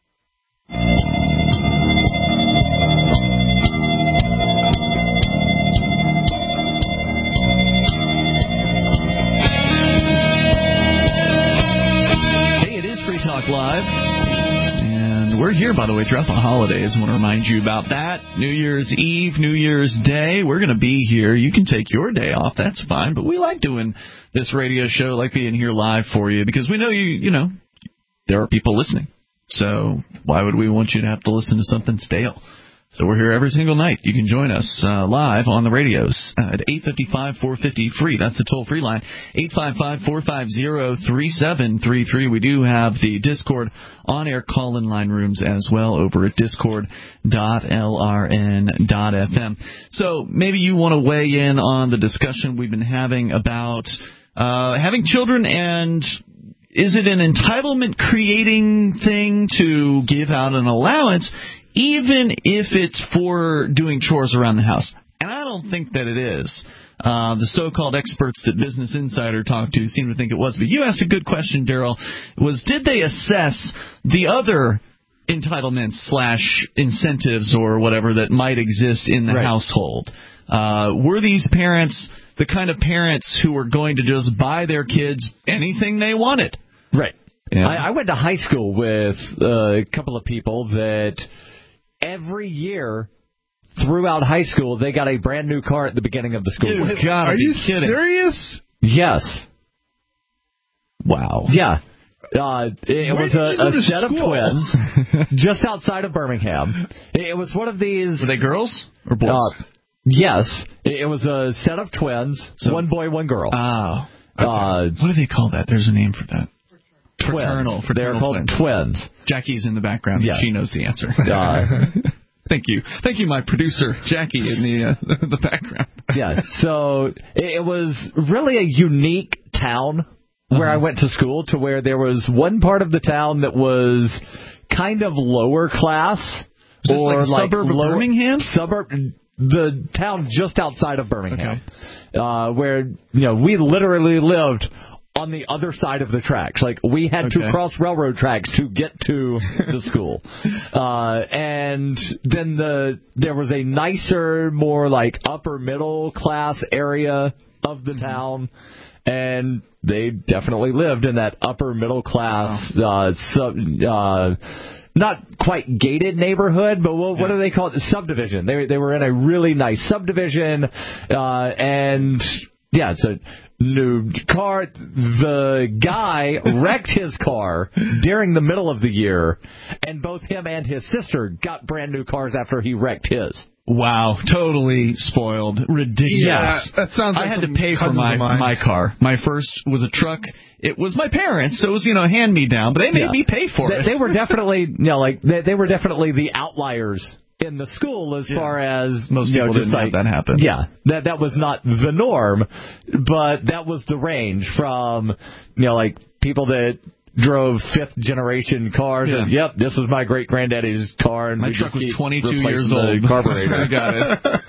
Hey, it is Free Talk Live. And we're here, by the way, throughout the holidays. I want to remind you about that. New Year's Eve, New Year's Day, we're going to be here. You can take your day off. That's fine. But we like doing this radio show, like being here live for you, because we know you, you know, there are people listening. So why would we want you to have to listen to something stale? So we're here every single night. You can join us uh, live on the radios uh, at eight five five, four five zero, free. That's the toll-free line, eight five five, four five zero, three seven three three. We do have the Discord on-air call-in line rooms as well over at discord dot l r n dot f m. So maybe you want to weigh in on the discussion we've been having about uh, having children, and is it an entitlement-creating thing to give out an allowance, even if it's for doing chores around the house? And I don't think that it is. Uh, the so-called experts that Business Insider talked to seem to think it was. But you asked a good question, Daryl, was did they assess the other entitlements slash incentives or whatever that might exist in the right. household? Uh, were these parents the kind of parents who were going to just buy their kids anything they wanted? Right. Yeah. I, I went to high school with uh, a couple of people that every year throughout high school they got a brand new car at the beginning of the school Dude, year. God, are you kidding? Serious? Yes. Wow. Yeah. Uh, it Where was did a, you go a to set school? of twins just outside of Birmingham. It was one of these. Were they girls or boys? Uh, yes. It was a set of twins, so, one boy, one girl. Oh. Okay. Uh, what do they call that? There's a name for that. Twins. Fraternal. Fraternal They're called twins. twins. Jackie's in the background. Yes. She knows the answer. Uh, Thank you. Thank you, my producer, Jackie, in the uh, the background. Yeah, so it was really a unique town where uh-huh. I went to school, to where there was one part of the town that was kind of lower class. Was or this like a suburb lower, of Birmingham? Suburb, the town just outside of Birmingham, okay. uh, where you know we literally lived on the other side of the tracks. Like, we had okay. to cross railroad tracks to get to the school. Uh, and then the there was a nicer, more like upper middle class area of the town. And they definitely lived in that upper middle class, wow. uh, sub, uh, not quite gated neighborhood, but what, what do they call it? Subdivision. They they were in a really nice subdivision, uh, and yeah, it's a new car. The guy wrecked his car during the middle of the year, and both him and his sister got brand new cars after he wrecked his. Wow, totally spoiled. Ridiculous. Yeah, that sounds like I had to some pay for cousins my of mine. my car. My first was a truck. It was my parents, so it was, you know, hand me down, but they made Yeah. me pay for they, it. They were definitely, you know, like they, they were definitely the outliers in the school as Yeah. far as Most you know, people just didn't like, have that happen. Yeah, that that was not the norm, but that was the range from, you know, like people that drove fifth generation cars. Yeah. And, yep, this was my great granddaddy's car, and My we truck just was keep twenty-two replacing years the old. carburetor. I got it.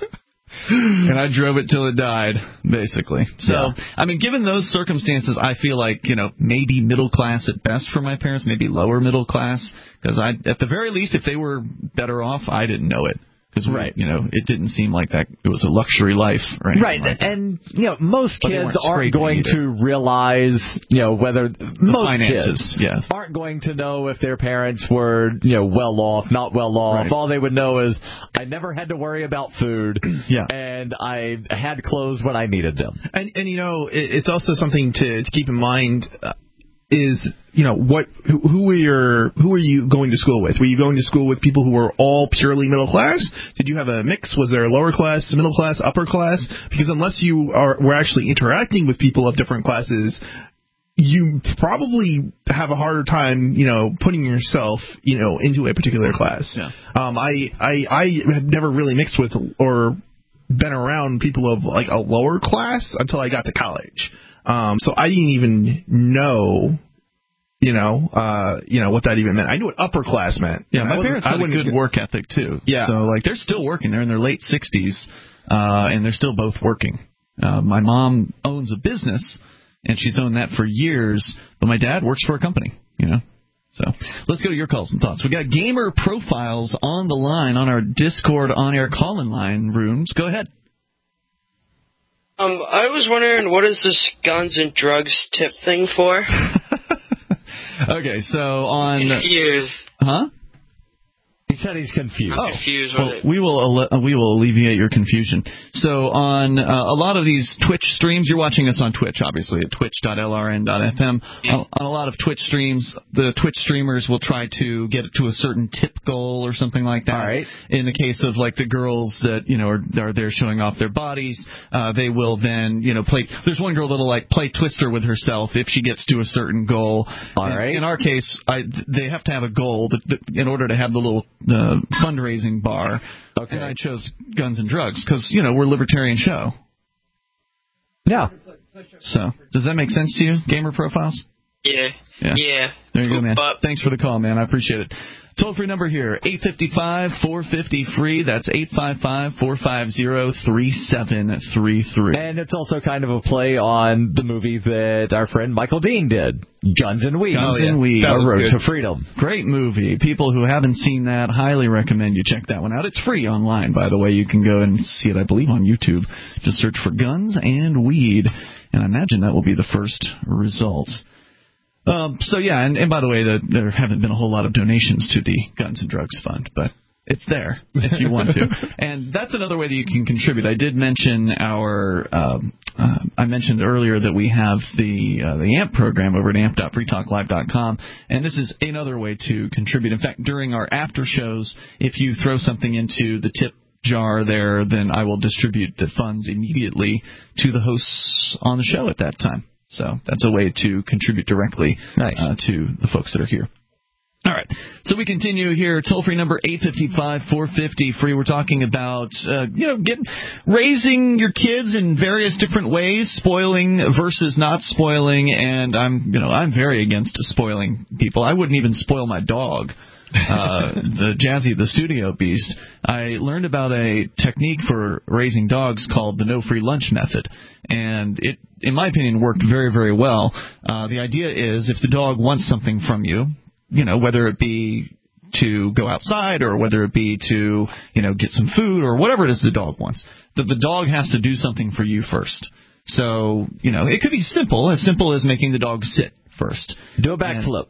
And I drove it till it died, basically. So, Yeah. I mean, given those circumstances, I feel like, you know, maybe middle class at best for my parents, maybe lower middle class, because I, at the very least, if they were better off, I didn't know it. Because, Right. you know, it didn't seem like that it was a luxury life or anything Right, like that. and you know most But they kids weren't aren't scraping going either. to realize, you know, whether most finances, kids yeah. aren't going to know if their parents were, you know, well off, not well off. Right. All they would know is I never had to worry about food, Yeah. and I had clothes when I needed them. And, and you know, it, it's also something to, to keep in mind uh, is, you know, what who, who were your who were you going to school with? Were you going to school with people who were all purely middle class? Did you have a mix? Was there a lower class, middle class, upper class? Because unless you are were actually interacting with people of different classes, you probably have a harder time, you know, putting yourself, you know, into a particular class. Yeah. Um, I, I I have never really mixed with or been around people of like a lower class until I got to college. Um, so I didn't even know, you know, uh, you know what that even meant. I knew what upper class meant. Yeah, I my wasn't- parents I had a wouldn't- good work ethic, too. Yeah. So, like, they're still working. They're in their late sixties, uh, and they're still both working. Uh, my mom owns a business, and she's owned that for years, but my dad works for a company, you know. So let's go to your calls and thoughts. We got gamer profiles on the line on our Discord on-air call-in line rooms. Go ahead. Um, I was wondering, what is this guns and drugs tip thing for? Okay, so on... Confused. Huh? He said he's confused. I'm confused Well, with it. we will alle- we will alleviate your confusion. So on uh, a lot of these Twitch streams, you're watching us on Twitch, obviously, at twitch dot l r n dot f m. On, on a lot of Twitch streams, the Twitch streamers will try to get it to a certain tip goal or something like that. All right. In the case of like the girls that you know are, are there showing off their bodies, uh, they will then you know play. There's one girl that'll like play Twister with herself if she gets to a certain goal. All in, right. In our case, I, they have to have a goal that, that in order to have the little the fundraising bar. Okay. And I chose guns and drugs because you know we're a libertarian show. Yeah. So does that make sense to you, gamer profiles? Yeah. Yeah. Yeah. There you go, man. But Thanks for the call, man. I appreciate it. Toll-free number here, eight five five, four five zero, free. That's eight five five, four five zero, three seven three three. And it's also kind of a play on the movie that our friend Michael Dean did, Guns and Weed. Guns and Weed. A Road to Freedom. Great movie. People who haven't seen that, highly recommend you check that one out. It's free online, by the way. You can go and see it, I believe, on YouTube. Just search for Guns and Weed, and I imagine that will be the first results. Um, so, yeah, and, and by the way, the, there haven't been a whole lot of donations to the Guns and Drugs Fund, but it's there if you want to. And that's another way that you can contribute. I did mention our um, uh, I mentioned earlier that we have the uh, the A M P program over at amp dot free talk live dot com, and this is another way to contribute. In fact, during our after shows, if you throw something into the tip jar there, then I will distribute the funds immediately to the hosts on the show at that time. So that's a way to contribute directly nice. uh, to the folks that are here. All right. So we continue here. Toll-free number eight five five, four five zero, free. We're talking about, uh, you know, getting, raising your kids in various different ways, spoiling versus not spoiling. And I'm, you know, I'm very against spoiling people. I wouldn't even spoil my dog. uh, the Jazzy, the studio beast. I learned about a technique for raising dogs called the no free lunch method, and it, in my opinion, worked very, very well. Uh, the idea is if the dog wants something from you, you know, whether it be to go outside or whether it be to, you know, get some food or whatever it is the dog wants, that the dog has to do something for you first. So, you know, it could be simple, as simple as making the dog sit first. Do a backflip.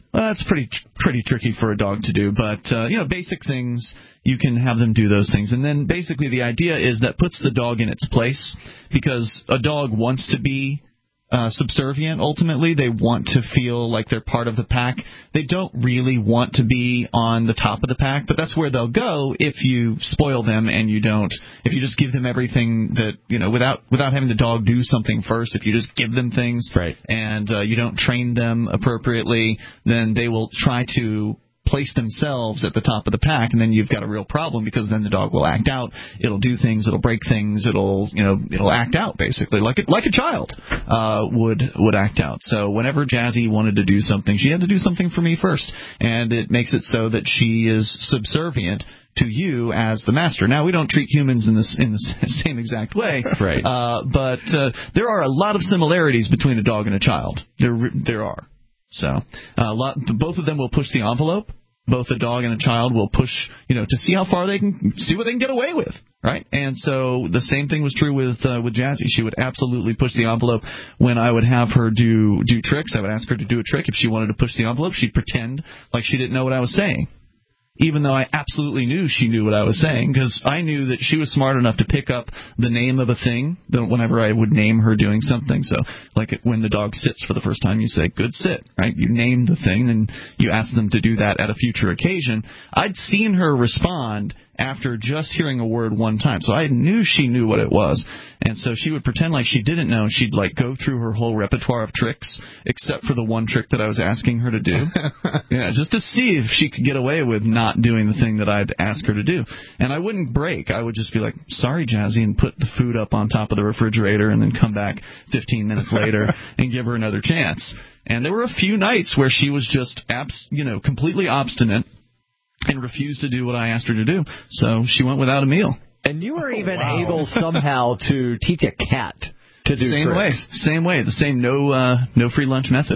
Well, that's pretty pretty tricky for a dog to do, but uh, you know, basic things, you can have them do those things. And then basically the idea is that puts the dog in its place, because a dog wants to be uh, subservient. Ultimately, they want to feel like they're part of the pack. They don't really want to be on the top of the pack, but that's where they'll go if you spoil them and you don't. If you just give them everything that, you know, without without having the dog do something first, if you just give them things, right, and uh, you don't train them appropriately, then they will try to place themselves at the top of the pack, and then you've got a real problem, because then the dog will act out. It'll do things. It'll break things. It'll, you know, it'll act out basically like a, like a child uh, would would act out. So whenever Jazzy wanted to do something, she had to do something for me first, and it makes it so that she is subservient to you as the master. Now, we don't treat humans in this in the same exact way, right? Uh, but uh, there are a lot of similarities between a dog and a child. There there are. So uh, a lot, both of them will push the envelope. Both a dog and a child will push, you know, to see how far they can, see what they can get away with, right? And so the same thing was true with uh, with Jazzy. She would absolutely push the envelope when I would have her do do tricks. I would ask her to do a trick. If she wanted to push the envelope, she'd pretend like she didn't know what I was saying, even though I absolutely knew she knew what I was saying, because I knew that she was smart enough to pick up the name of a thing whenever I would name her doing something. So, like when the dog sits for the first time, you say, good sit, right? You name the thing, and you ask them to do that at a future occasion. I'd seen her respond after just hearing a word one time, so I knew she knew what it was. And so she would pretend like she didn't know, and she'd like go through her whole repertoire of tricks, except for the one trick that I was asking her to do. Yeah, just to see if she could get away with not doing the thing that I'd ask her to do. And I wouldn't break. I would just be like, sorry, Jazzy, and put the food up on top of the refrigerator, and then come back fifteen minutes later and give her another chance. And there were a few nights where she was just, abs- you know, completely obstinate and refused to do what I asked her to do. So she went without a meal. And you were oh, even wow. able somehow to teach a cat to do same tricks. way, same way, the same no uh, no free lunch method.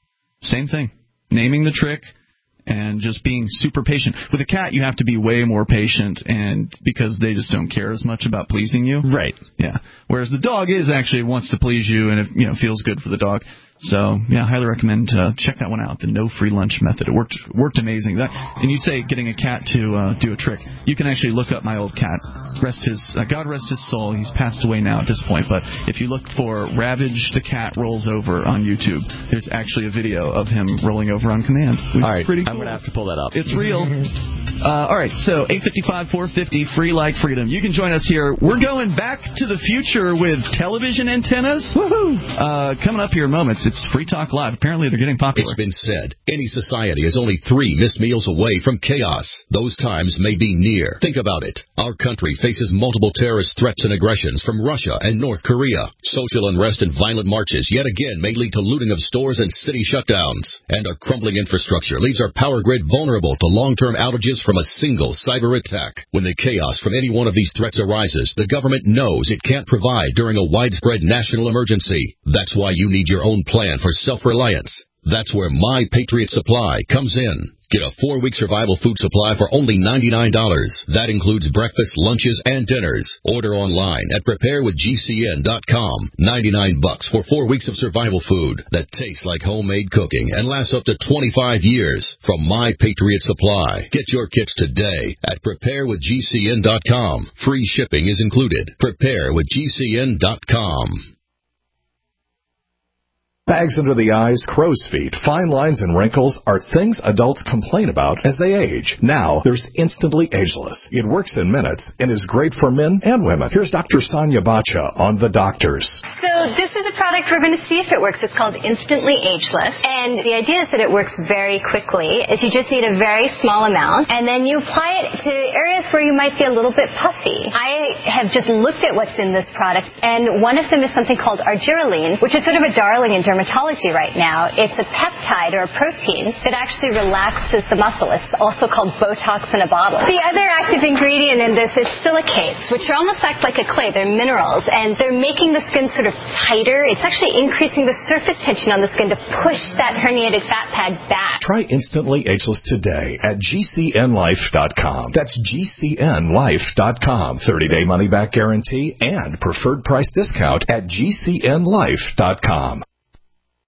Same thing, naming the trick and just being super patient. With a cat, you have to be way more patient, and because they just don't care as much about pleasing you. Right. Yeah. Whereas the dog is actually wants to please you, and it, you know, feels good for the dog. So, yeah, I highly recommend uh, check that one out, the no free lunch method. It worked worked amazing. That, and you say getting a cat to uh, do a trick. You can actually look up my old cat. Rest his uh, God rest his soul. He's passed away now at this point. But if you look for Ravage the Cat Rolls Over on YouTube, there's actually a video of him rolling over on command. All right, pretty cool. I'm going to have to pull that up. It's real. Uh, all right, so eight fifty-five, four fifty, free like freedom. You can join us here. We're going back to the future with television antennas. Woohoo! Uh, coming up here in moments. It's Free Talk Live. Apparently, they're getting popular. It's been said, any society is only three missed meals away from chaos. Those times may be near. Think about it. Our country faces multiple terrorist threats and aggressions from Russia and North Korea. Social unrest and violent marches yet again may lead to looting of stores and city shutdowns. And our crumbling infrastructure leaves our power grid vulnerable to long-term outages from a single cyber attack. When the chaos from any one of these threats arises, the government knows it can't provide during a widespread national emergency. That's why you need your own plan for self-reliance. That's where My Patriot Supply comes in. Get a four-week survival food supply for only ninety-nine dollars. That includes breakfast, lunches, and dinners. Order online at prepare with G C N dot com. ninety-nine bucks for four weeks of survival food that tastes like homemade cooking and lasts up to twenty-five years from My Patriot Supply. Get your kits today at prepare with G C N dot com. Free shipping is included. prepare with G C N dot com. Bags under the eyes, crow's feet, fine lines, and wrinkles are things adults complain about as they age. Now, there's Instantly Ageless. It works in minutes and is great for men and women. Here's Doctor Sonia Bacha on The Doctors. So this is a product we're going to see if it works. It's called Instantly Ageless. And the idea is that it works very quickly. Is you just need a very small amount, and then you apply it to areas where you might be a little bit puffy. I have just looked at what's in this product, and one of them is something called argireline, which is sort of a darling in dermatology right now. It's a peptide or a protein that actually relaxes the muscle. It's also called Botox in a bottle. The other active ingredient in this is silicates, which are almost act like a clay. They're minerals, and they're making the skin sort of tighter. It's actually increasing the surface tension on the skin to push that herniated fat pad back. Try Instantly Ageless today at G C N life dot com. That's G C N life dot com. thirty-day money-back guarantee and preferred price discount at G C N life dot com.